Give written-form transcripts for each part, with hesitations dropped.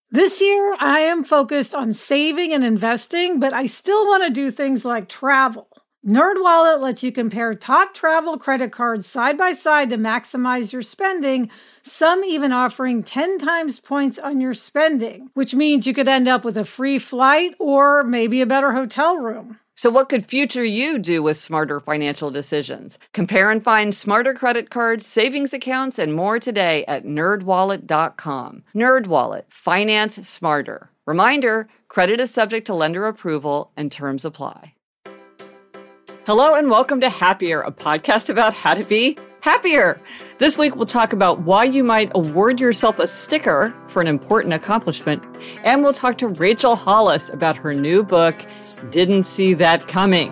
This year, I am focused on saving and investing, but I still want to do things like travel. NerdWallet lets you compare top travel credit cards side by side to maximize your spending, some even offering 10 times points on your spending, which means you could end up with a free flight or maybe a better hotel room. So what could future you do with smarter financial decisions? Compare and find smarter credit cards, savings accounts, and more today at nerdwallet.com. NerdWallet, finance smarter. Reminder, credit is subject to lender approval and terms apply. Hello and welcome to Happier, a podcast about how to be happier. This week we'll talk about why you might award yourself a sticker for an important accomplishment, and we'll talk to Rachel Hollis about her new book, Didn't See That Coming.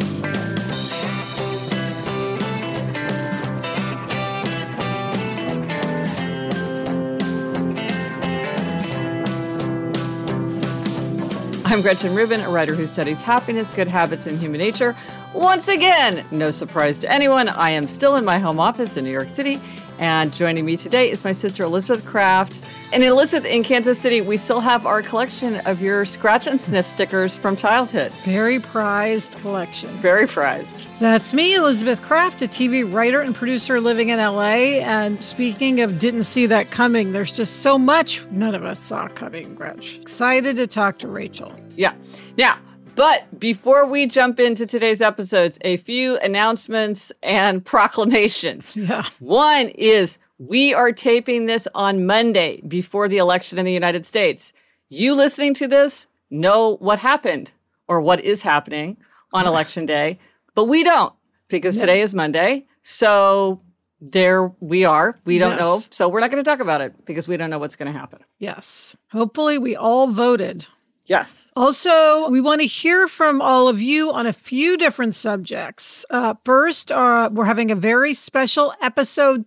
I'm Gretchen Rubin, a writer who studies happiness, good habits, and human nature. Once again, no surprise to anyone, I am still in my home office in New York City, and joining me today is my sister Elizabeth Kraft. And Elizabeth, in Kansas City, we still have our collection of your scratch and sniff stickers from childhood. Very prized collection. Very prized. That's me, Elizabeth Kraft, a TV writer and producer living in LA. And speaking of didn't see that coming, there's just so much none of us saw coming, Gretch. Excited to talk to Rachel. Yeah. Now, but before we jump into today's episodes, a few announcements and proclamations. Yeah. One is we are taping this on Monday before the election in the United States. You listening to this know what happened or what is happening on Election Day, but we don't because today is Monday. So there we are. We don't know. So we're not going to talk about it because we don't know what's going to happen. Yes. Hopefully we all voted. Yes. Also, we want to hear from all of you on a few different subjects. First, we're having a very special episode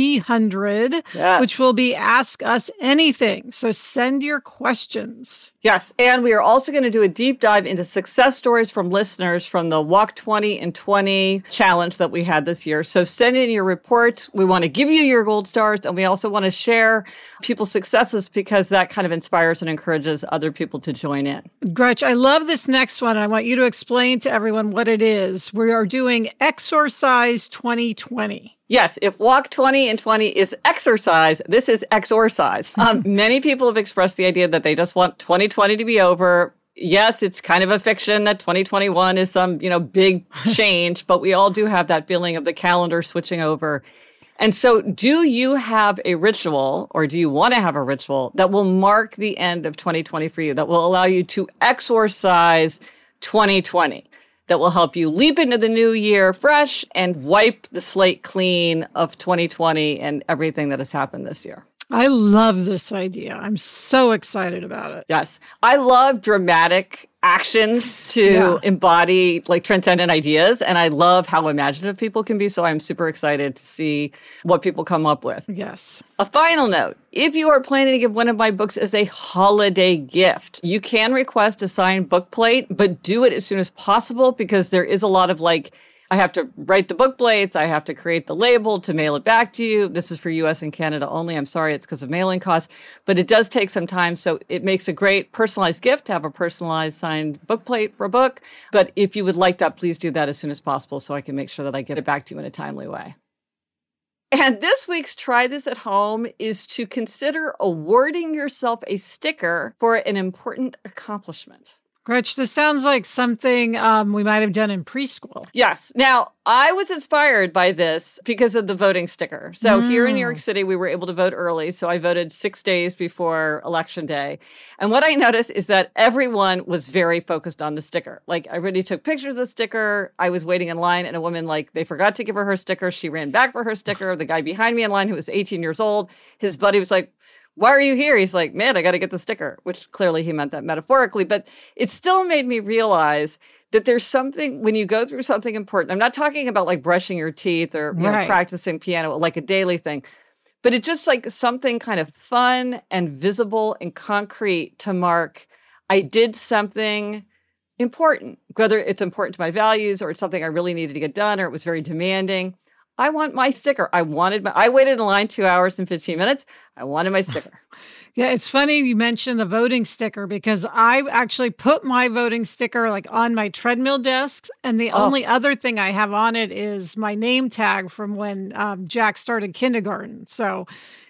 300, which will be Ask Us Anything. So send your questions. Yes, and we are also going to do a deep dive into success stories from listeners from the Walk 20 in 20 challenge that we had this year. So send in your reports. We want to give you your gold stars, and we also want to share people's successes because that kind of inspires and encourages other people to join in. Gretch, I love this next one. I want you to explain to everyone what it is. We are doing Exorcise 2020. Yes, if Walk 20 in 20 is exercise, this is exorcise. Many people have expressed the idea that they just want 2020 to be over. Yes, it's kind of a fiction that 2021 is some, big change, but we all do have that feeling of the calendar switching over. And so do you have a ritual or do you want to have a ritual that will mark the end of 2020 for you, that will allow you to exorcise 2020? That will help you leap into the new year fresh and wipe the slate clean of 2020 and everything that has happened this year. I love this idea. I'm so excited about it. Yes. I love dramatic actions to embody transcendent ideas. And I love how imaginative people can be. So I'm super excited to see what people come up with. Yes. A final note. If you are planning to give one of my books as a holiday gift, you can request a signed book plate, but do it as soon as possible because there is a lot of I have to write the book plates. I have to create the label to mail it back to you. This is for US and Canada only. I'm sorry, it's because of mailing costs, but it does take some time. So it makes a great personalized gift to have a personalized signed book plate for a book. But if you would like that, please do that as soon as possible so I can make sure that I get it back to you in a timely way. And this week's Try This at Home is to consider awarding yourself a sticker for an important accomplishment. Gretch, this sounds like something we might have done in preschool. Yes. Now, I was inspired by this because of the voting sticker. So here in New York City, we were able to vote early. So I voted 6 days before Election Day. And what I noticed is that everyone was very focused on the sticker. I already took pictures of the sticker. I was waiting in line and a woman, they forgot to give her sticker. She ran back for her sticker. The guy behind me in line who was 18 years old, his buddy was like, "Why are you here?" He's like, "Man, I got to get the sticker," which clearly he meant that metaphorically. But it still made me realize that there's something when you go through something important. I'm not talking about brushing your teeth or practicing piano, like a daily thing, but it's just something kind of fun and visible and concrete to mark I did something important, whether it's important to my values or it's something I really needed to get done or it was very demanding. I want my sticker. I waited in line 2 hours and 15 minutes. I wanted my sticker. Yeah, it's funny you mentioned the voting sticker because I actually put my voting sticker like on my treadmill desk. And the only other thing I have on it is my name tag from when Jack started kindergarten. So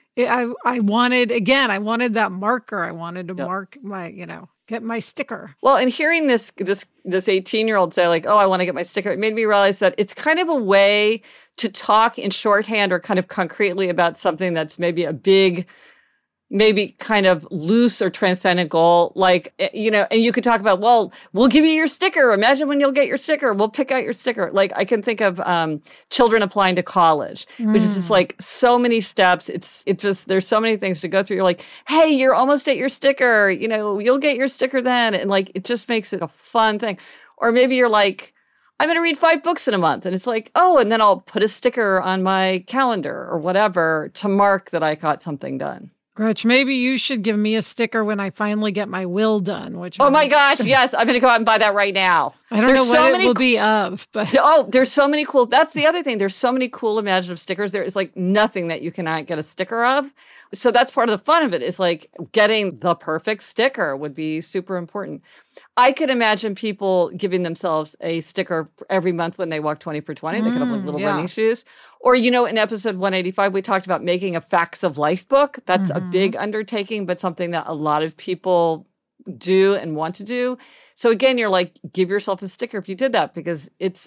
I wanted that marker. I wanted to mark my, get my sticker. Well, and hearing this 18-year-old say like, oh, I want to get my sticker, it made me realize that it's kind of a way to talk in shorthand or kind of concretely about something that's maybe a big, maybe kind of loose or transcendent goal. Like, and you could talk about, well, we'll give you your sticker. Imagine when you'll get your sticker. We'll pick out your sticker. Like I can think of children applying to college, which is just like so many steps. It's just, there's so many things to go through. You're like, hey, you're almost at your sticker. You'll get your sticker then. And like, it just makes it a fun thing. Or maybe you're like, I'm going to read 5 books in a month. And it's like, oh, and then I'll put a sticker on my calendar or whatever to mark that I got something done. Gretch, maybe you should give me a sticker when I finally get my will done. My gosh, yes. I'm going to go out and buy that right now. I don't know what it will be of, but... Oh, there's so many cool... That's the other thing. There's so many cool imaginative stickers. There is like nothing that you cannot get a sticker of. So that's part of the fun of it is like getting the perfect sticker would be super important. I could imagine people giving themselves a sticker every month when they walk 20 for 20. They could have like little running shoes. Or, in episode 185, we talked about making a Facts of Life book. That's a big undertaking, but something that a lot of people do and want to do. So again, you're like, give yourself a sticker if you did that because it's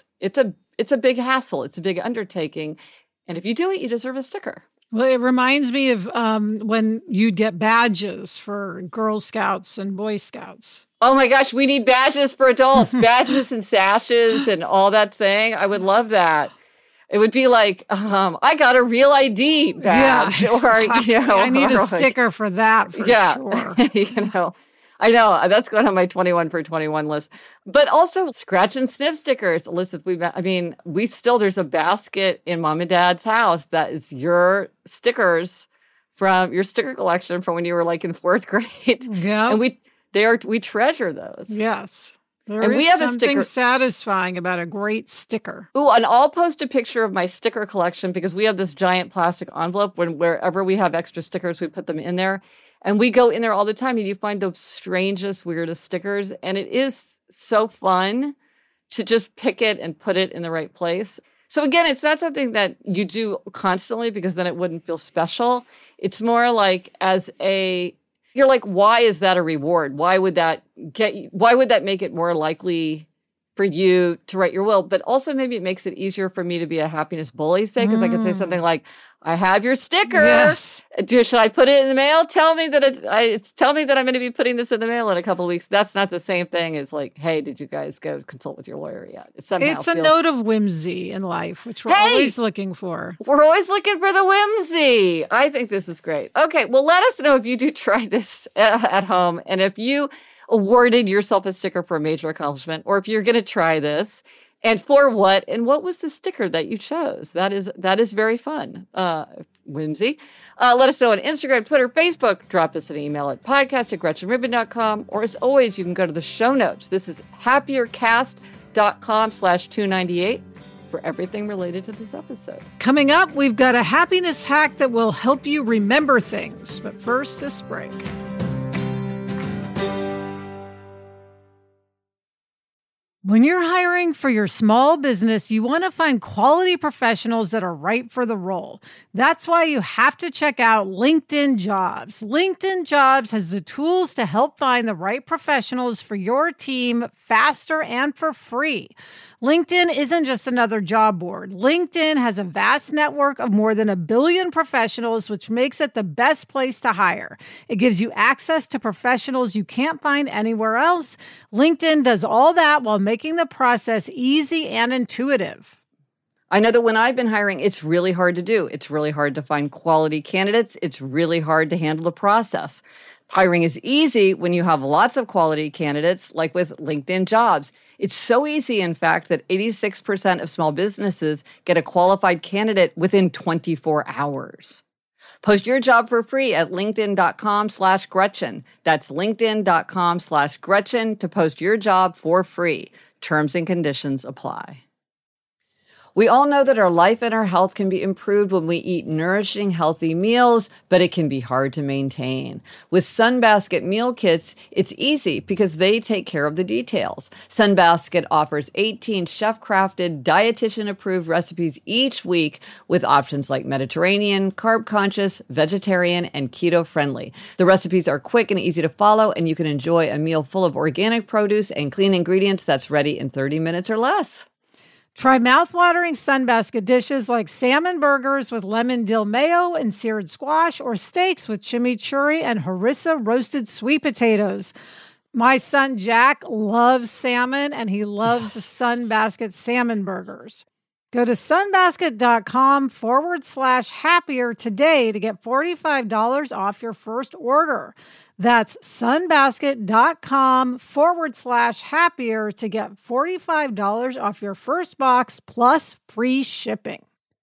a big hassle. It's a big undertaking. And if you do it, you deserve a sticker. Well, it reminds me of when you'd get badges for Girl Scouts and Boy Scouts. Oh my gosh, we need badges for adults, badges and sashes and all that thing. I would love that. It would be like, I got a Real ID badge. Yeah, or, I need a sticker for that for sure. I know. That's going on my 21 for 21 list. But also scratch and sniff stickers. Elizabeth, there's a basket in Mom and Dad's house that is your stickers from your sticker collection from when you were like in 4th grade. Yeah. And we treasure those. Yes. We have something satisfying about a great sticker. Ooh, and I'll post a picture of my sticker collection because we have this giant plastic envelope wherever we have extra stickers, we put them in there. And we go in there all the time and you find the strangest, weirdest stickers. And it is so fun to just pick it and put it in the right place. So again, it's not something that you do constantly because then it wouldn't feel special. It's more like you're like, why is that a reward? Why would that make it more likely for you to write your will? But also maybe it makes it easier for me to be a happiness bully, say, because I could say something like, I have your sticker. Yes. Should I put it in the mail? Tell me that I'm going to be putting this in the mail in a couple of weeks. That's not the same thing as like, hey, did you guys go consult with your lawyer yet? It's a note of whimsy in life, which we're always looking for. We're always looking for the whimsy. I think this is great. Okay, well, let us know if you do try this at home and if you awarded yourself a sticker for a major accomplishment or if you're going to try this. And for what? And what was the sticker that you chose? That is very fun. Whimsy. Let us know on Instagram, Twitter, Facebook. Drop us an email at podcast@GretchenRubin.com. Or as always, you can go to the show notes. This is happiercast.com/298 for everything related to this episode. Coming up, we've got a happiness hack that will help you remember things. But first, this break. When you're hiring for your small business, you want to find quality professionals that are right for the role. That's why you have to check out LinkedIn Jobs. LinkedIn Jobs has the tools to help find the right professionals for your team faster and for free. LinkedIn isn't just another job board. LinkedIn has a vast network of more than 1 billion professionals, which makes it the best place to hire. It gives you access to professionals you can't find anywhere else. LinkedIn does all that while making the process easy and intuitive. I know that when I've been hiring, it's really hard to do. It's really hard to find quality candidates. It's really hard to handle the process. Hiring is easy when you have lots of quality candidates, like with LinkedIn Jobs. It's so easy, in fact, that 86% of small businesses get a qualified candidate within 24 hours. Post your job for free at linkedin.com/Gretchen. That's linkedin.com/Gretchen to post your job for free. Terms and conditions apply. We all know that our life and our health can be improved when we eat nourishing, healthy meals, but it can be hard to maintain. With Sunbasket meal kits, it's easy because they take care of the details. Sunbasket offers 18 chef-crafted, dietitian-approved recipes each week with options like Mediterranean, carb-conscious, vegetarian, and keto-friendly. The recipes are quick and easy to follow, and you can enjoy a meal full of organic produce and clean ingredients that's ready in 30 minutes or less. Try mouthwatering Sunbasket dishes like salmon burgers with lemon dill mayo and seared squash, or steaks with chimichurri and harissa roasted sweet potatoes. My son Jack loves salmon, and he loves Sunbasket salmon burgers. Go to sunbasket.com/happier today to get $45 off your first order. That's sunbasket.com/happier to get $45 off your first box plus free shipping.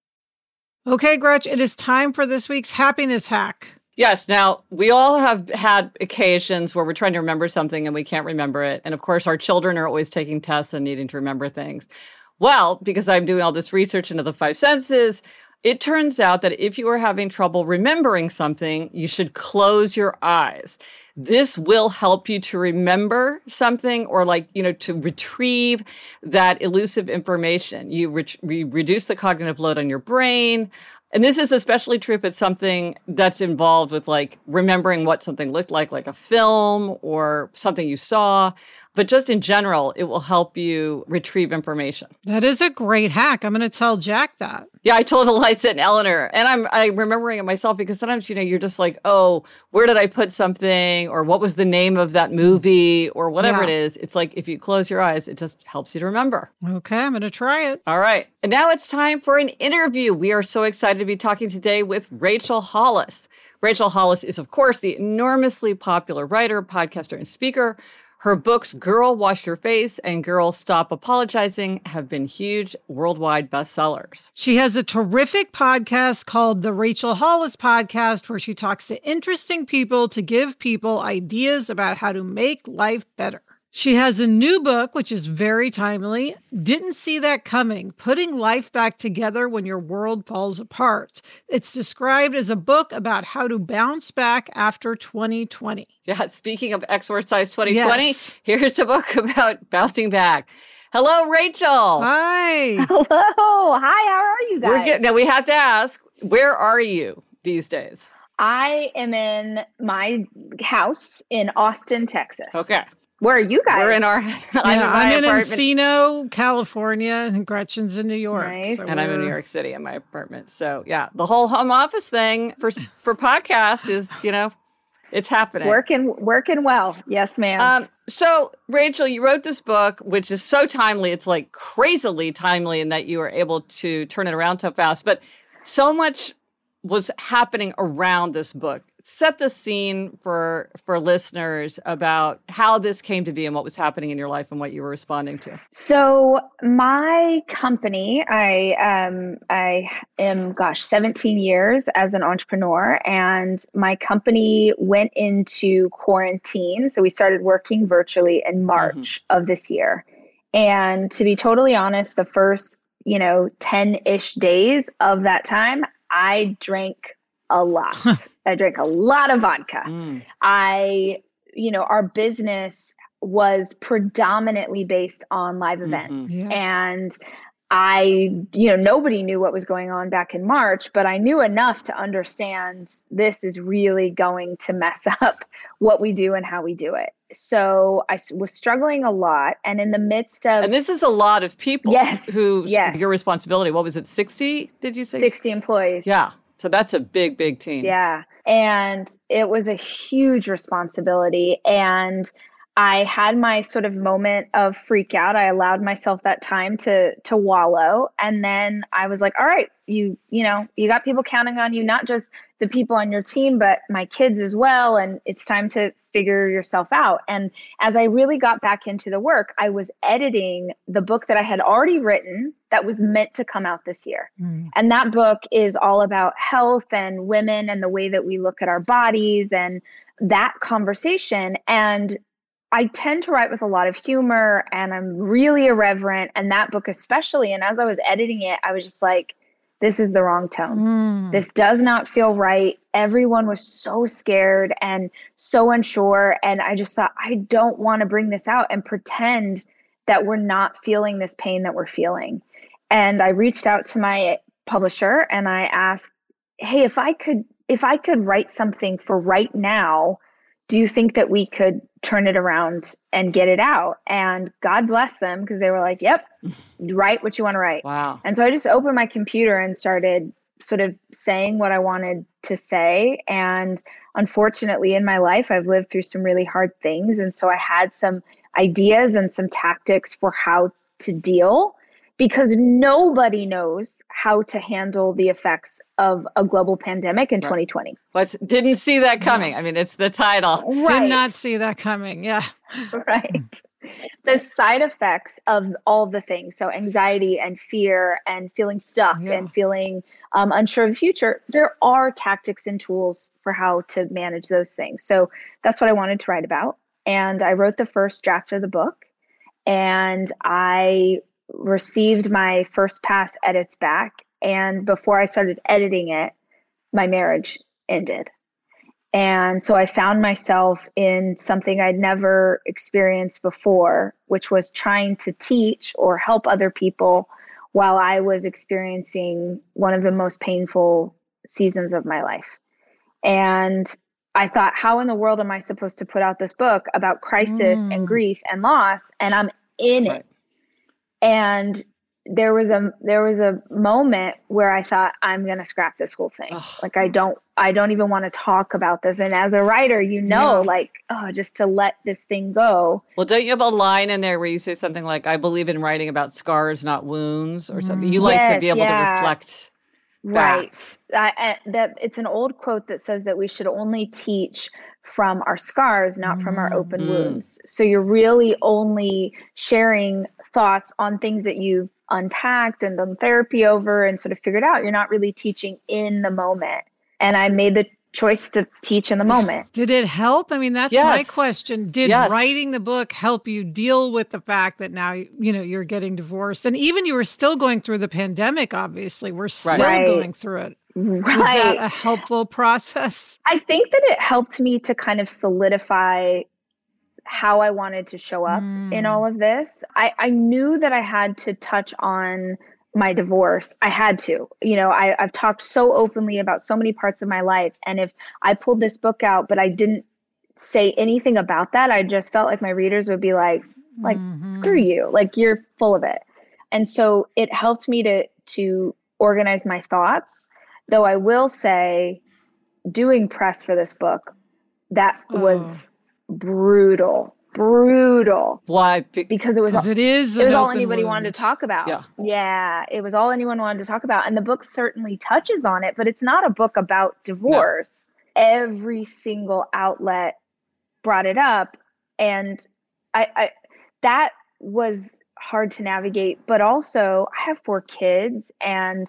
Okay, Gretch, it is time for this week's happiness hack. Yes. Now, we all have had occasions where we're trying to remember something and we can't remember it. And of course, our children are always taking tests and needing to remember things. Well, because I'm doing all this research into the five senses, it turns out that if you are having trouble remembering something, you should close your eyes. This will help you to remember something, or to retrieve that elusive information. You reduce the cognitive load on your brain. And this is especially true if it's something that's involved with remembering what something looked like a film or something you saw. But just in general, it will help you retrieve information. That is a great hack. I'm going to tell Jack that. Yeah, I told Eliza and Eleanor, and I'm remembering it myself because sometimes, you're just like, oh, where did I put something? Or what was the name of that movie? Or whatever it is. It's like if you close your eyes, it just helps you to remember. Okay, I'm going to try it. All right. And now it's time for an interview. We are so excited to be talking today with Rachel Hollis. Rachel Hollis is, of course, the enormously popular writer, podcaster, and speaker. Her books, Girl, Wash Your Face and Girl, Stop Apologizing, have been huge worldwide bestsellers. She has a terrific podcast called The Rachel Hollis Podcast, where she talks to interesting people to give people ideas about how to make life better. She has a new book, which is very timely, Didn't See That Coming, Putting Life Back Together When Your World Falls Apart. It's described as a book about how to bounce back after 2020. Yeah, speaking of Exorcise 2020, Here's a book about bouncing back. Hello, Rachel. Hi. Hello. Hi, how are you guys? Now, we have to ask, where are you these days? I am in my house in Austin, Texas. Okay. Where are you guys? We're in our I'm in Encino, California, and Gretchen's in New York. Nice. And I'm in New York City in my apartment. So, yeah, the whole home office thing for podcasts is, it's happening. It's working well. Yes, ma'am. So, Rachel, you wrote this book, which is so timely. It's crazily timely in that you were able to turn it around so fast. But so much was happening around this book. Set the scene for listeners about how this came to be and what was happening in your life and what you were responding to. So my company, I am 17 years as an entrepreneur, and my company went into quarantine. So we started working virtually in March of this year. And to be totally honest, the first, 10-ish days of that time, I drank a lot. I drank a lot of vodka. Our business was predominantly based on live events. Yeah. And nobody knew what was going on back in March, but I knew enough to understand this is really going to mess up what we do and how we do it. So I was struggling a lot. And in the midst of... And this is a lot of people your responsibility. What was it, 60, did you say? 60 employees. Yeah. So that's a big, big team. Yeah. And it was a huge responsibility. And I had my sort of moment of freak out. I allowed myself that time to wallow. And then I was like, all right, you got people counting on you, not just the people on your team, but my kids as well. And it's time to figure yourself out. And as I really got back into the work, I was editing the book that I had already written that was meant to come out this year. And that book is all about health and women and the way that we look at our bodies and that conversation. And I tend to write with a lot of humor and I'm really irreverent. And that book, especially, and as I was editing it, I was just like, this is the wrong tone. This does not feel right. Everyone was so scared and so unsure. And I just thought, I don't want to bring this out and pretend that we're not feeling this pain that we're feeling. And I reached out to my publisher and I asked, hey, if I could write something for right now, do you think that we could turn it around and get it out? And God bless them, because they were like, yep, write what you want to write. Wow. And so I just opened my computer and started sort of saying what I wanted to say. And unfortunately, in my life, I've lived through some really hard things. And so I had some ideas and some tactics for how to deal, because nobody knows how to handle the effects of a global pandemic in 2020. Didn't see that coming. I mean, it's the title. Right. Did not see that coming. Yeah. Right. The side effects of all the things, so anxiety and fear and feeling stuck and feeling unsure of the future, there are tactics and tools for how to manage those things. So that's what I wanted to write about. And I wrote the first draft of the book, and I received my first pass edits back. And before I started editing it, my marriage ended. And so I found myself in something I'd never experienced before, which was trying to teach or help other people while I was experiencing one of the most painful seasons of my life. And I thought, how in the world am I supposed to put out this book about crisis and grief and loss? And I'm in it. And there was a moment where I thought, I'm going to scrap this whole thing. Like, I don't even want to talk about this. And as a writer, just to let this thing go. Well, don't you have a line in there where you say something like, I believe in writing about scars, not wounds, or something? You like to be able to reflect back. Right. That it's an old quote that says that we should only teach from our scars, not from our open wounds. So you're really only sharing thoughts on things that you've unpacked and done therapy over and sort of figured out. You're not really teaching in the moment. And I made the choice to teach in the moment. Did it help? I mean, that's my question. Did writing the book help you deal with the fact that now, you're getting divorced? And even you were still going through the pandemic, obviously. We're still going through it. Was that a helpful process? I think that it helped me to kind of solidify how I wanted to show up in all of this. I knew that I had to touch on my divorce. I had to. I've talked so openly about so many parts of my life. And if I pulled this book out, but I didn't say anything about that, I just felt like my readers would be like, screw you. Like, you're full of it. And so it helped me to organize my thoughts. Though I will say, doing press for this book, that was brutal. Why? Because it was all anybody wanted to talk about. Yeah, it was all anyone wanted to talk about. And the book certainly touches on it, but it's not a book about divorce. No. Every single outlet brought it up. And I that was hard to navigate. But also, I have 4 kids, and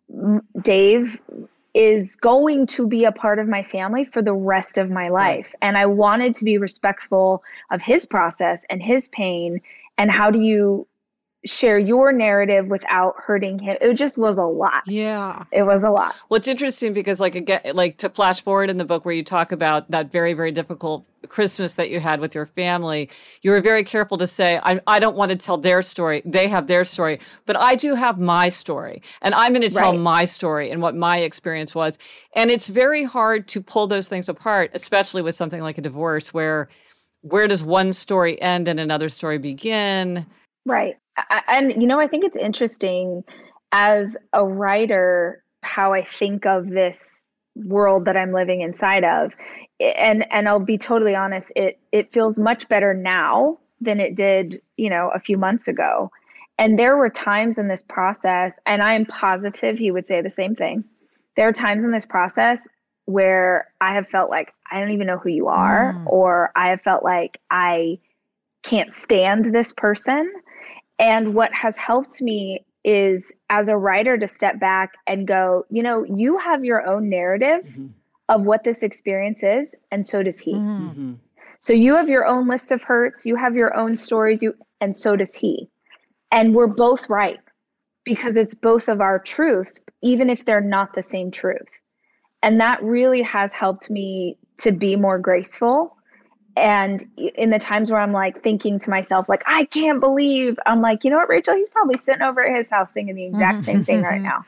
Dave is going to be a part of my family for the rest of my life. And I wanted to be respectful of his process and his pain. And how do you share your narrative without hurting him? It just was a lot. Yeah. It was a lot. Well, it's interesting because to flash forward in the book where you talk about that very, very difficult Christmas that you had with your family, you were very careful to say, I don't want to tell their story. They have their story, but I do have my story, and I'm going to tell my story and what my experience was. And it's very hard to pull those things apart, especially with something like a divorce, where does one story end and another story begin? Right. And, I think it's interesting as a writer, how I think of this world that I'm living inside of. And I'll be totally honest, it feels much better now than it did, a few months ago. And there were times in this process, and I'm positive he would say the same thing. There are times in this process where I have felt like I don't even know who you are, or I have felt like I can't stand this person. And what has helped me is, as a writer, to step back and go, you have your own narrative of what this experience is, and so does he. So you have your own list of hurts, you have your own stories, and so does he. And we're both right because it's both of our truths, even if they're not the same truth. And that really has helped me to be more graceful. And in the times where I'm like thinking to myself, like, I can't believe, I'm like, you know what, Rachel, he's probably sitting over at his house thinking the exact same thing right now.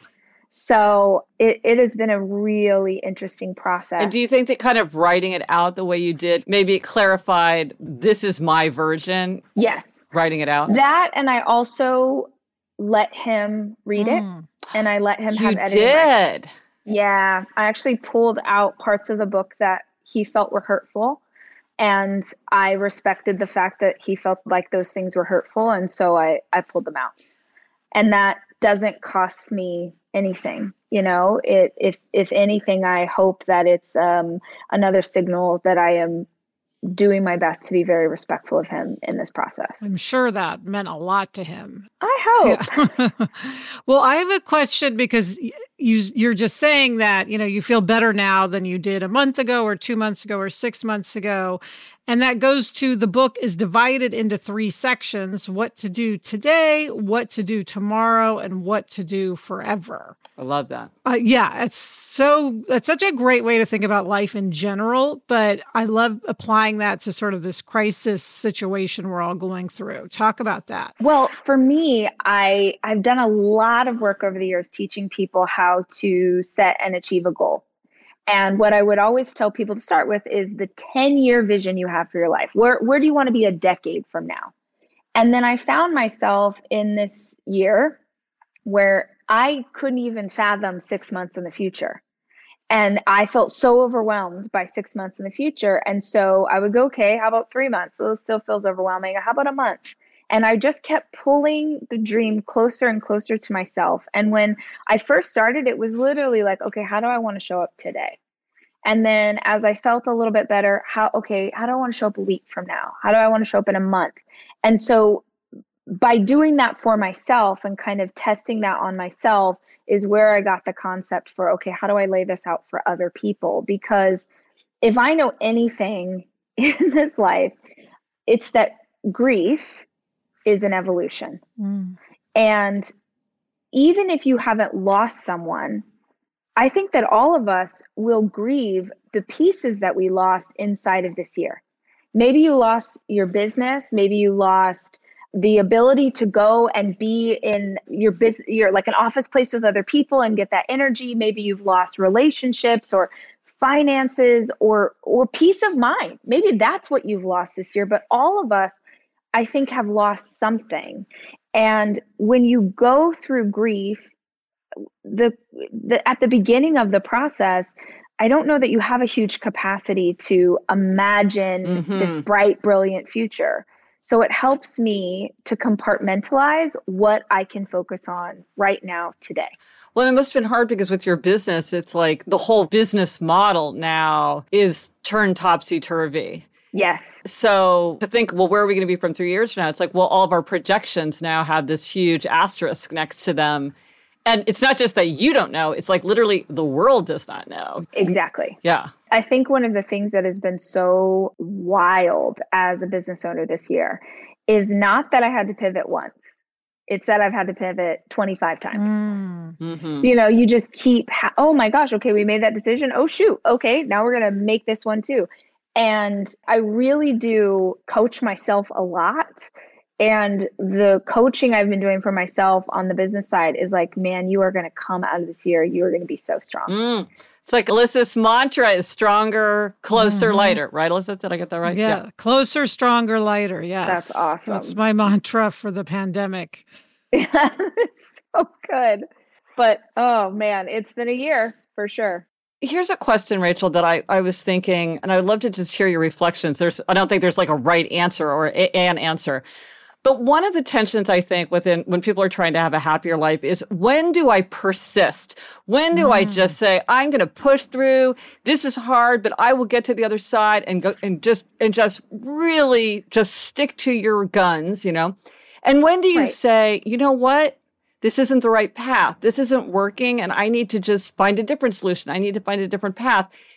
So it has been a really interesting process. And do you think that kind of writing it out the way you did, maybe it clarified, this is my version? Yes. Writing it out? That, and I also let him read it, and I let him have editing. You did? Yeah. I actually pulled out parts of the book that he felt were hurtful. And I respected the fact that he felt like those things were hurtful. And so I pulled them out. And that doesn't cost me anything. You know, if anything, I hope that it's another signal that I am doing my best to be very respectful of him in this process. I'm sure that meant a lot to him. I hope. Yeah. Well, I have a question because you're just saying that, you know, you feel better now than you did a month ago or 2 months ago or 6 months ago. And that goes to the book is divided into 3 sections: what to do today, what to do tomorrow, and what to do forever. I love that. Yeah, it's such a great way to think about life in general, but I love applying that to sort of this crisis situation we're all going through. Talk about that. Well, for me, I've done a lot of work over the years teaching people how to set and achieve a goal. And what I would always tell people to start with is the 10-year vision you have for your life. Where do you want to be a decade from now? And then I found myself in this year where I couldn't even fathom 6 months in the future. And I felt so overwhelmed by 6 months in the future. And so I would go, okay, how about 3 months? It still feels overwhelming. How about a month? And I just kept pulling the dream closer and closer to myself. And when I first started, it was literally like, okay, how do I want to show up today? And then as I felt a little bit better, how do I want to show up a week from now? How do I want to show up in a month? And so by doing that for myself and kind of testing that on myself is where I got the concept for, okay, how do I lay this out for other people? Because if I know anything in this life, it's that grief is an evolution. And even if you haven't lost someone, I think that all of us will grieve the pieces that we lost inside of this year. Maybe you lost your business. Maybe you lost the ability to go and be in your business, you're like an office place with other people and get that energy. Maybe you've lost relationships or finances or peace of mind. Maybe that's what you've lost this year. But all of us, I think, have lost something. And when you go through grief, at the beginning of the process, I don't know that you have a huge capacity to imagine this bright, brilliant future. So it helps me to compartmentalize what I can focus on right now, today. Well, it must have been hard because with your business, it's like the whole business model now is turned topsy-turvy. Yes. So to think, well, where are we going to be from 3 years from now? It's like, well, all of our projections now have this huge asterisk next to them. And it's not just that you don't know, it's like literally the world does not know. Exactly. Yeah. I think one of the things that has been so wild as a business owner this year is not that I had to pivot once. It's that I've had to pivot 25 times. You know, you just keep, oh my gosh, okay, we made that decision. Oh, shoot. Okay, now we're going to make this one too. And I really do coach myself a lot. And the coaching I've been doing for myself on the business side is like, man, you are going to come out of this year. You are going to be so strong. It's like Alyssa's mantra is stronger, closer, lighter. Right, Alyssa? Did I get that right? Yeah. Closer, stronger, lighter. Yes. That's awesome. That's my mantra for the pandemic. It's so good. But, oh man, it's been a year for sure. Here's a question, Rachel, that I was thinking, and I would love to just hear your reflections. I don't think there's like a right answer or an answer. But one of the tensions, I think, when people are trying to have a happier life is, when do I persist? When do I just say, I'm going to push through? This is hard, but I will get to the other side and go and just really just stick to your guns, you know? And when do you say, you know what? This isn't the right path. This isn't working, and I need to just find a different solution. I need to find a different path.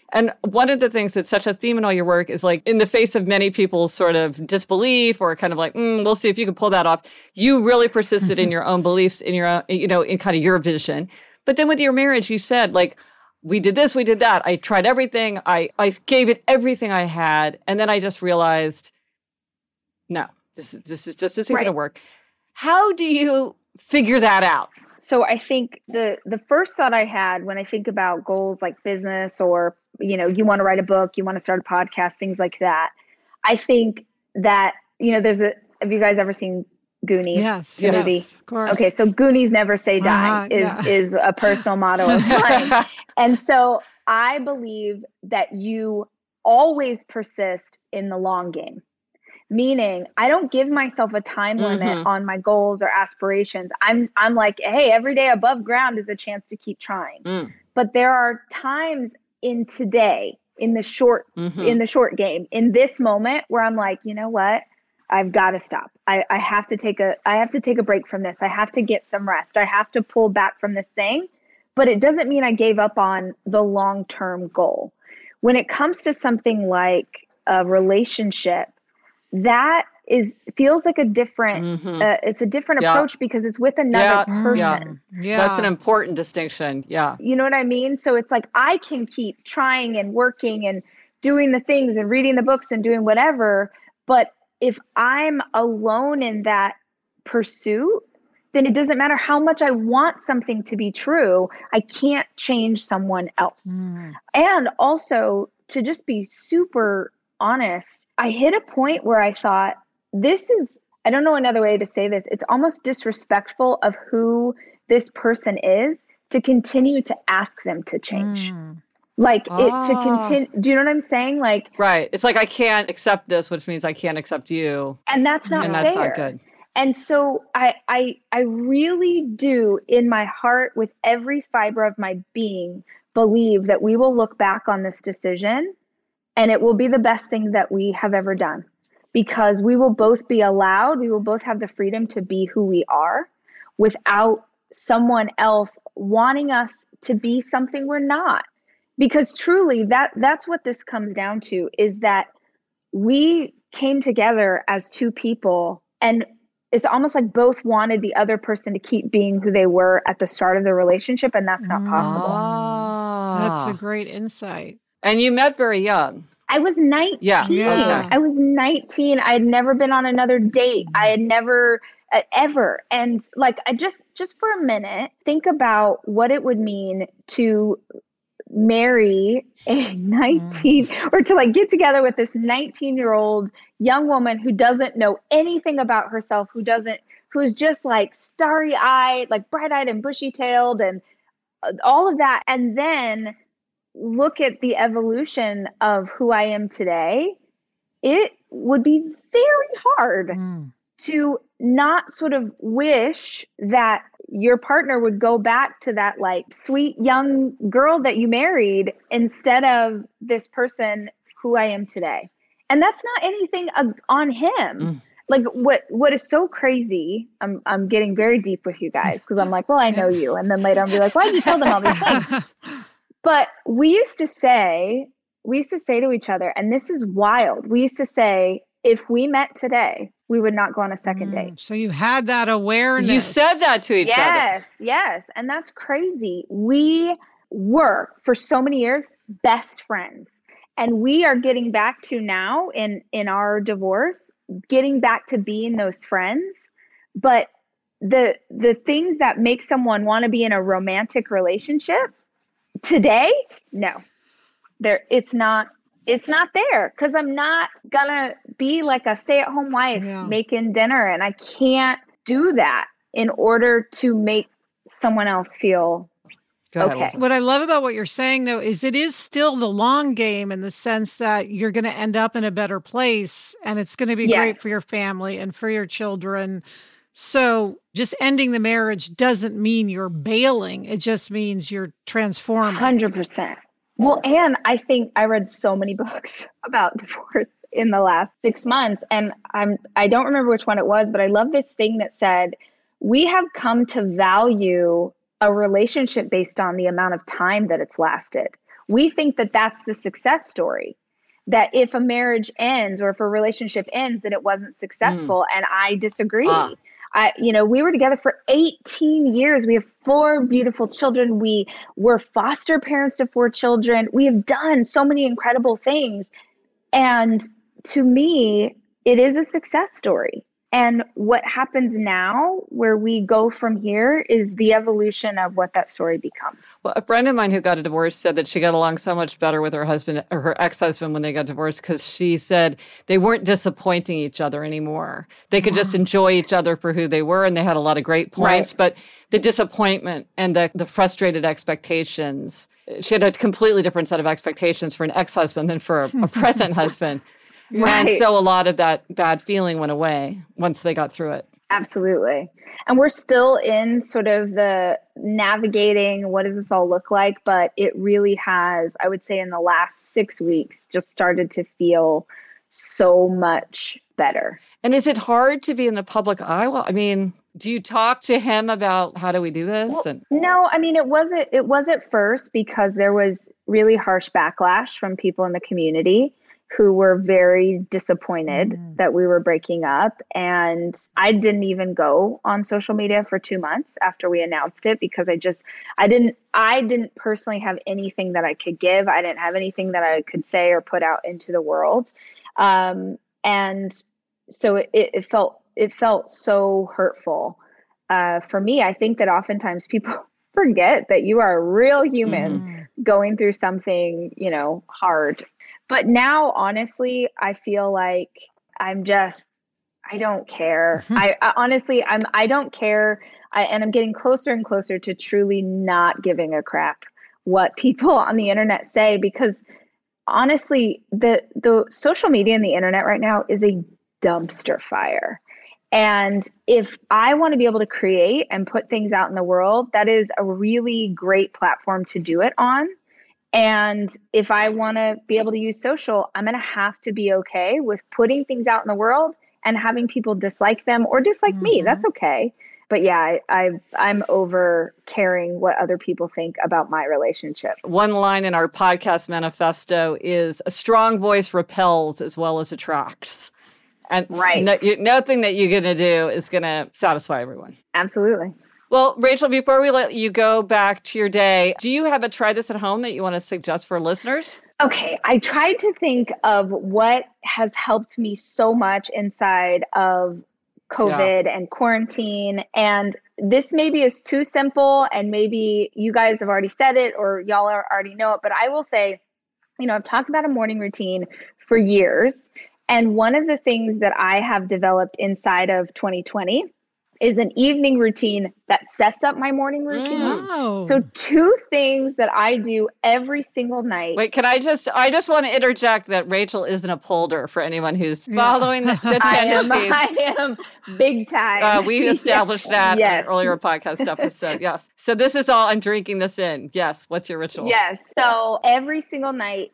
And one of the things that's such a theme in all your work is like in the face of many people's sort of disbelief or kind of like, we'll see if you can pull that off. You really persisted in your own beliefs, in your own, in kind of your vision. But then with your marriage, you said like, we did this, we did that. I tried everything. I gave it everything I had. And then I just realized, no, this isn't going to work. How do you figure that out? So I think the first thought I had when I think about goals like business or, you want to write a book, you want to start a podcast, things like that. I think that, have you guys ever seen Goonies? Yes, movie? Of course. Okay, so Goonies never say die is a personal motto of mine. And so I believe that you always persist in the long game. Meaning I don't give myself a time limit on my goals or aspirations. I'm like, hey, every day above ground is a chance to keep trying. But there are times in today, in the short game, in this moment where I'm like, you know what? I've got to stop. I have to take a break from this. I have to get some rest. I have to pull back from this thing. But it doesn't mean I gave up on the long-term goal. When it comes to something like a relationship, that feels like a different, it's a different approach because it's with another person. Yeah. That's an important distinction. Yeah. You know what I mean? So it's like, I can keep trying and working and doing the things and reading the books and doing whatever. But if I'm alone in that pursuit, then it doesn't matter how much I want something to be true. I can't change someone else. And also to just be super honest, I hit a point where I thought, I don't know another way to say this. It's almost disrespectful of who this person is to continue to ask them to change. To continue. Do you know what I'm saying? Like, right. It's like, I can't accept this, which means I can't accept you. And that's not fair. That's not good. And so I really do, in my heart, with every fiber of my being, believe that we will look back on this decision and it will be the best thing that we have ever done, because we will both be allowed, we will both have the freedom to be who we are without someone else wanting us to be something we're not. Because truly, that's what this comes down to, is that we came together as two people, and it's almost like both wanted the other person to keep being who they were at the start of the relationship, and that's not possible. That's a great insight. And you met very young. I was 19. Yeah. I was 19. I had never been on another date. I had never ever. And like, I just for a minute, think about what it would mean to marry a 19 or to like get together with this 19-year-old young woman who doesn't know anything about herself, who's just like starry-eyed, like bright-eyed and bushy-tailed and all of that. And then look at the evolution of who I am today. It would be very hard to not sort of wish that your partner would go back to that like sweet young girl that you married instead of this person who I am today. And that's not anything on him. Like what is so crazy, I'm getting very deep with you guys because I'm like, well, I know you. And then later I'll be like, why did you tell them all these things? But we used to say to each other, and this is wild. We used to say, if we met today, we would not go on a second date. So you had that awareness. You said that to each other. Yes. And that's crazy. We were, for so many years, best friends. And we are getting back to now in our divorce, getting back to being those friends. But the things that make someone want to be in a romantic relationship today, no. It's not there, because I'm not gonna be like a stay-at-home wife making dinner, and I can't do that in order to make someone else feel okay. What I love about what you're saying, though, is it is still the long game in the sense that you're going to end up in a better place, and it's going to be great for your family and for your children. So just ending the marriage doesn't mean you're bailing. It just means you're transforming. 100%. Well, and I think I read so many books about divorce in the last 6 months, and I don't remember which one it was, but I love this thing that said, we have come to value a relationship based on the amount of time that it's lasted. We think that that's the success story, that if a marriage ends or if a relationship ends, that it wasn't successful. And I disagree. We were together for 18 years. We have 4 beautiful children. We were foster parents to 4 children. We have done so many incredible things. And to me, it is a success story. And what happens now, where we go from here, is the evolution of what that story becomes. Well, a friend of mine who got a divorce said that she got along so much better with her husband or her ex-husband when they got divorced because she said they weren't disappointing each other anymore. They could just enjoy each other for who they were, and they had a lot of great points. Right. But the disappointment and the frustrated expectations, she had a completely different set of expectations for an ex-husband than for a present husband. Right. And so a lot of that bad feeling went away once they got through it. Absolutely. And we're still in sort of the navigating, what does this all look like? But it really has, I would say in the last 6 weeks, just started to feel so much better. And is it hard to be in the public eye? Well, I mean, do you talk to him about how do we do this? Well, no, I mean, it was at first because there was really harsh backlash from people in the community who were very disappointed that we were breaking up. And I didn't even go on social media for 2 months after we announced it because I didn't personally have anything that I could give. I didn't have anything that I could say or put out into the world. And so it felt so hurtful. For me, I think that oftentimes people forget that you are a real human going through something, hard. But now, honestly, I feel like I don't care. I don't care. And I'm getting closer and closer to truly not giving a crap what people on the internet say, because honestly, the social media and the internet right now is a dumpster fire. And if I want to be able to create and put things out in the world, that is a really great platform to do it on. And if I want to be able to use social, I'm going to have to be okay with putting things out in the world and having people dislike them or dislike me. That's okay. But yeah, I'm over caring what other people think about my relationship. One line in our podcast manifesto is a strong voice repels as well as attracts. And nothing that you're going to do is going to satisfy everyone. Absolutely. Well, Rachel, before we let you go back to your day, do you have a try this at home that you want to suggest for listeners? Okay, I tried to think of what has helped me so much inside of COVID and quarantine. And this maybe is too simple, and maybe you guys have already said it or y'all already know it, but I will say, I've talked about a morning routine for years. And one of the things that I have developed inside of 2020 is an evening routine that sets up my morning routine. Oh. So 2 things that I do every single night. Wait, I just want to interject that Rachel is an upholder for anyone who's following the tendencies. I am big time. We established that in an earlier podcast episode. Yes. So this is all, I'm drinking this in. Yes. What's your ritual? Yes. So every single night,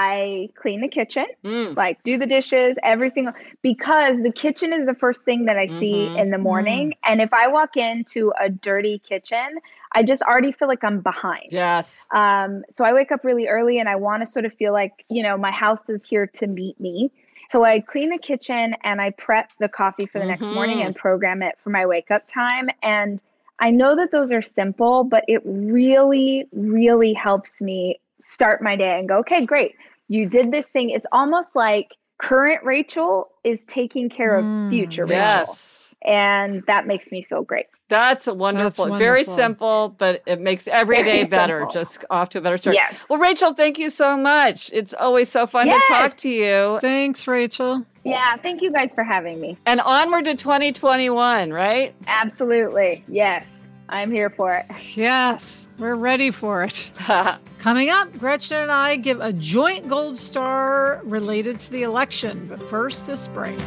I clean the kitchen, like do the dishes, because the kitchen is the first thing that I see in the morning. And if I walk into a dirty kitchen, I just already feel like I'm behind. Yes. So I wake up really early and I want to sort of feel like, my house is here to meet me. So I clean the kitchen and I prep the coffee for the next morning and program it for my wake up time. And I know that those are simple, but it really, really helps me start my day and go, okay, great. You did this thing. It's almost like current Rachel is taking care of future Rachel. And that makes me feel great. That's wonderful. Very simple, but it makes every day better. Just off to a better start. Yes. Well, Rachel, thank you so much. It's always so fun to talk to you. Thanks, Rachel. Yeah, thank you guys for having me. And onward to 2021, right? Absolutely. Yes. I'm here for it. Yes, we're ready for it. Coming up, Gretchen and I give a joint gold star related to the election. But first, this break.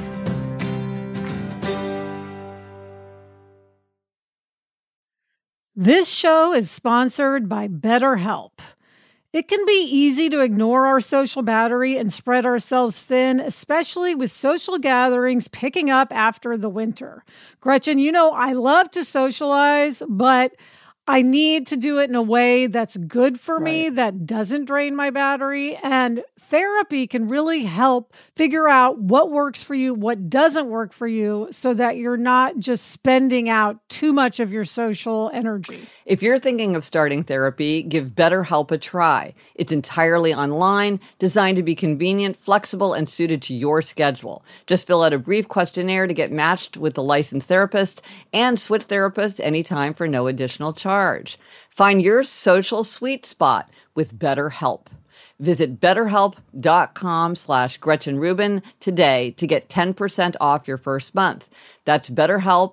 This show is sponsored by BetterHelp. It can be easy to ignore our social battery and spread ourselves thin, especially with social gatherings picking up after the winter. Gretchen, I love to socialize, but I need to do it in a way that's good for me, that doesn't drain my battery. And therapy can really help figure out what works for you, what doesn't work for you, so that you're not just spending out too much of your social energy. If you're thinking of starting therapy, give BetterHelp a try. It's entirely online, designed to be convenient, flexible, and suited to your schedule. Just fill out a brief questionnaire to get matched with the licensed therapist and switch therapists anytime for no additional charge. Find your social sweet spot with BetterHelp. Visit BetterHelp.com/Gretchen Rubin today to get 10% off your first month. That's BetterHelp,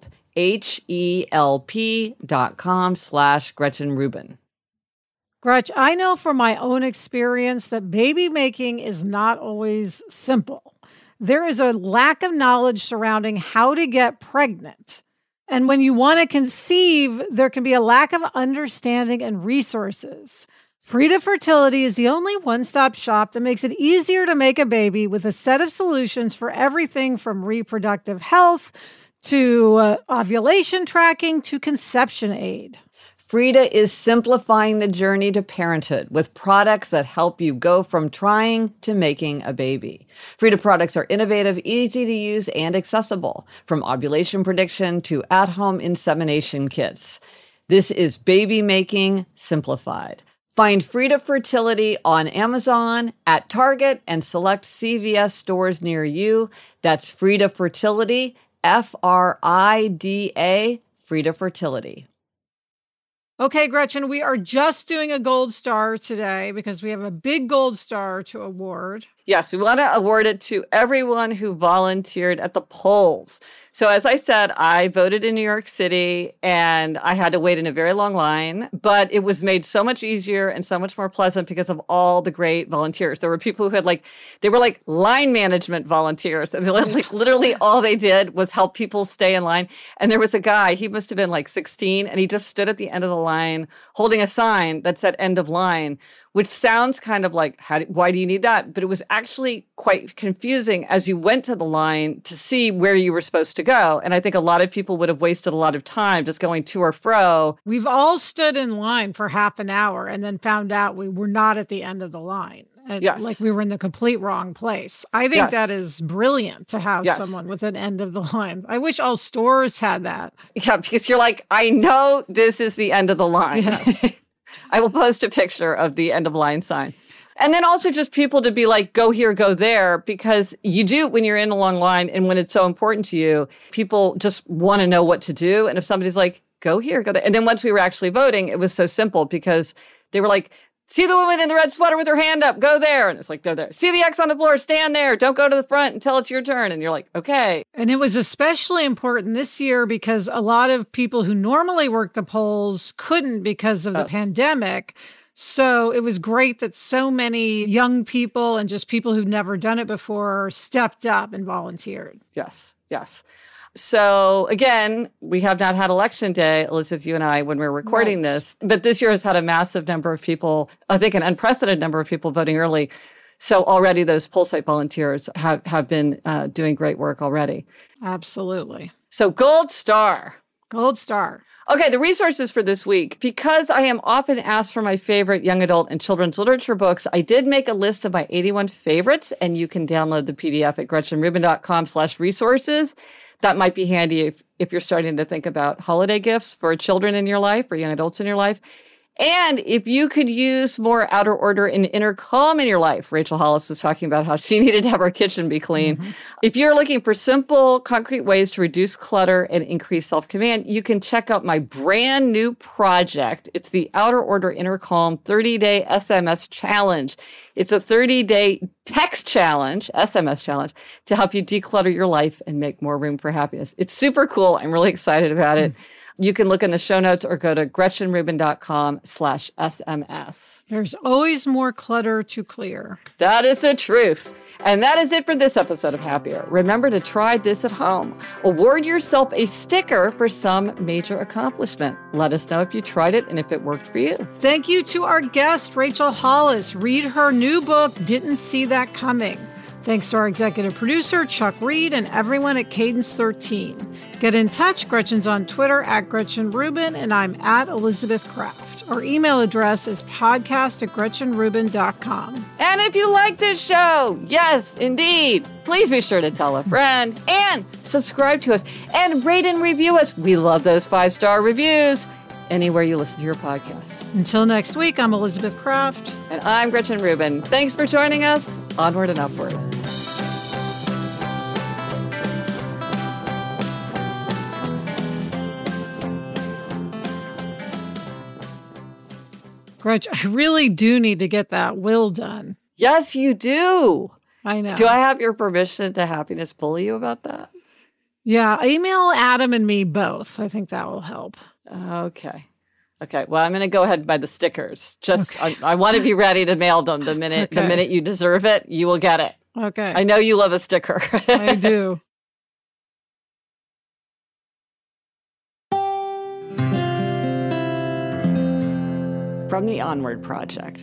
HELP.com/Gretchen Rubin. Gretch, I know from my own experience that baby making is not always simple. There is a lack of knowledge surrounding how to get pregnant. And when you want to conceive, there can be a lack of understanding and resources. Frida Fertility is the only one-stop shop that makes it easier to make a baby with a set of solutions for everything from reproductive health to ovulation tracking to conception aid. Frida is simplifying the journey to parenthood with products that help you go from trying to making a baby. Frida products are innovative, easy to use, and accessible, from ovulation prediction to at-home insemination kits. This is baby making simplified. Find Frida Fertility on Amazon, at Target, and select CVS stores near you. That's Frida Fertility, Frida, Frida Fertility. Okay, Gretchen, we are just doing a gold star today because we have a big gold star to award. Yes, we want to award it to everyone who volunteered at the polls. So as I said, I voted in New York City and I had to wait in a very long line, but it was made so much easier and so much more pleasant because of all the great volunteers. There were people who had they were like line management volunteers, and literally all they did was help people stay in line. And there was a guy, he must have been like 16, and he just stood at the end of the line holding a sign that said end of line, which sounds kind of like, why do you need that? But it was actually quite confusing as you went to the line to see where you were supposed to go. And I think a lot of people would have wasted a lot of time just going to or fro. We've all stood in line for half an hour and then found out we were not at the end of the line. And like we were in the complete wrong place. I think that is brilliant to have someone with an end of the line. I wish all stores had that. Yeah, because you're like, I know this is the end of the line. Yes. I will post a picture of the end of line sign. And then also just people to be like, go here, go there, because you do when you're in a long line and when it's so important to you, people just want to know what to do. And if somebody's like, go here, go there. And then once we were actually voting, it was so simple because they were like, see the woman in the red sweater with her hand up, go there. And it's like, they're there. See the X on the floor, stand there. Don't go to the front until it's your turn. And you're like, okay. And it was especially important this year because a lot of people who normally work the polls couldn't because of the pandemic. So it was great that so many young people and just people who've never done it before stepped up and volunteered. Yes, yes. So again, we have not had election day, Elizabeth, you and I, when we're recording this, but this year has had a massive number of people, I think an unprecedented number of people voting early. So already those poll site volunteers have been doing great work already. Absolutely. So gold star. Gold star. Okay, the resources for this week. Because I am often asked for my favorite young adult and children's literature books, I did make a list of my 81 favorites, and you can download the PDF at GretchenRubin.com/resources. That might be handy if you're starting to think about holiday gifts for children in your life or young adults in your life. And if you could use more outer order and inner calm in your life, Rachel Hollis was talking about how she needed to have her kitchen be clean. Mm-hmm. If you're looking for simple, concrete ways to reduce clutter and increase self-command, you can check out my brand new project. It's the Outer Order Inner Calm 30-Day SMS Challenge. It's a 30-day text challenge, SMS challenge, to help you declutter your life and make more room for happiness. It's super cool. I'm really excited about it. You can look in the show notes or go to GretchenRubin.com/SMS. There's always more clutter to clear. That is the truth. And that is it for this episode of Happier. Remember to try this at home. Award yourself a sticker for some major accomplishment. Let us know if you tried it and if it worked for you. Thank you to our guest, Rachel Hollis. Read her new book, Didn't See That Coming. Thanks to our executive producer, Chuck Reed, and everyone at Cadence 13. Get in touch. Gretchen's on Twitter at Gretchen Rubin, and I'm at Elizabeth Kraft. Our email address is podcast@GretchenRubin.com. And if you like this show, yes, indeed, please be sure to tell a friend and subscribe to us and rate and review us. We love those 5-star reviews anywhere you listen to your podcast. Until next week, I'm Elizabeth Kraft. And I'm Gretchen Rubin. Thanks for joining us. Onward and upward. Gretchen, I really do need to get that will done. Yes, you do. I know. Do I have your permission to happiness bully you about that? Yeah, email Adam and me both. I think that will help. Okay. Well, I'm going to go ahead and buy the stickers. Okay. I want to be ready to mail them the minute you deserve it. You will get it. Okay. I know you love a sticker. I do. From the Onward Project.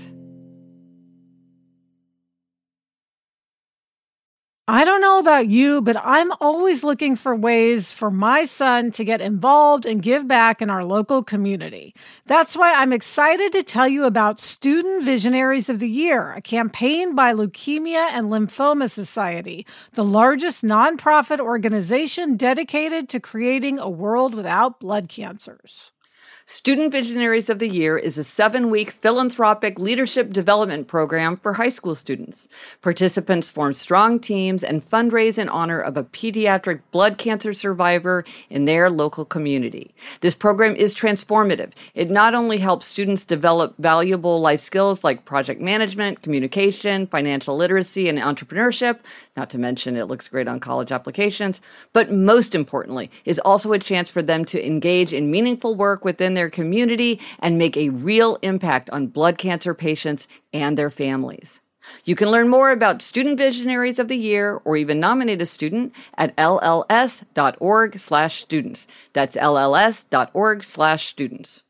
I don't know about you, but I'm always looking for ways for my son to get involved and give back in our local community. That's why I'm excited to tell you about Student Visionaries of the Year, a campaign by Leukemia and Lymphoma Society, the largest nonprofit organization dedicated to creating a world without blood cancers. Student Visionaries of the Year is a 7-week philanthropic leadership development program for high school students. Participants form strong teams and fundraise in honor of a pediatric blood cancer survivor in their local community. This program is transformative. It not only helps students develop valuable life skills like project management, communication, financial literacy, and entrepreneurship, not to mention it looks great on college applications, but most importantly, is also a chance for them to engage in meaningful work within their community and make a real impact on blood cancer patients and their families. You can learn more about Student Visionaries of the Year or even nominate a student at lls.org/students. That's lls.org/students.